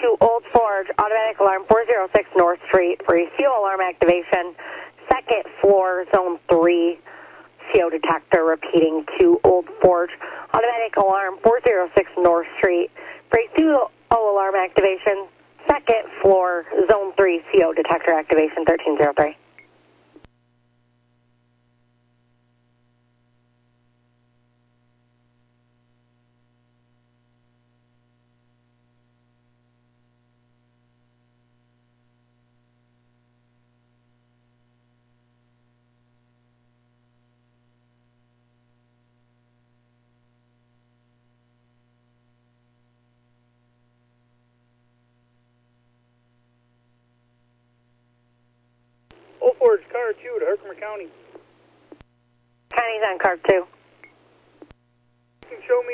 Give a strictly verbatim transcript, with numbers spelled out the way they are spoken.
to Old Forge, automatic alarm four oh six North Street for a C O alarm activation, second floor, zone three, C O detector, repeating to Old Forge, automatic alarm four oh six North Street for a C O alarm activation, second floor, zone three, C O detector activation, thirteen oh three. Old Forge, car two to Herkimer County. County's on car two. You can show me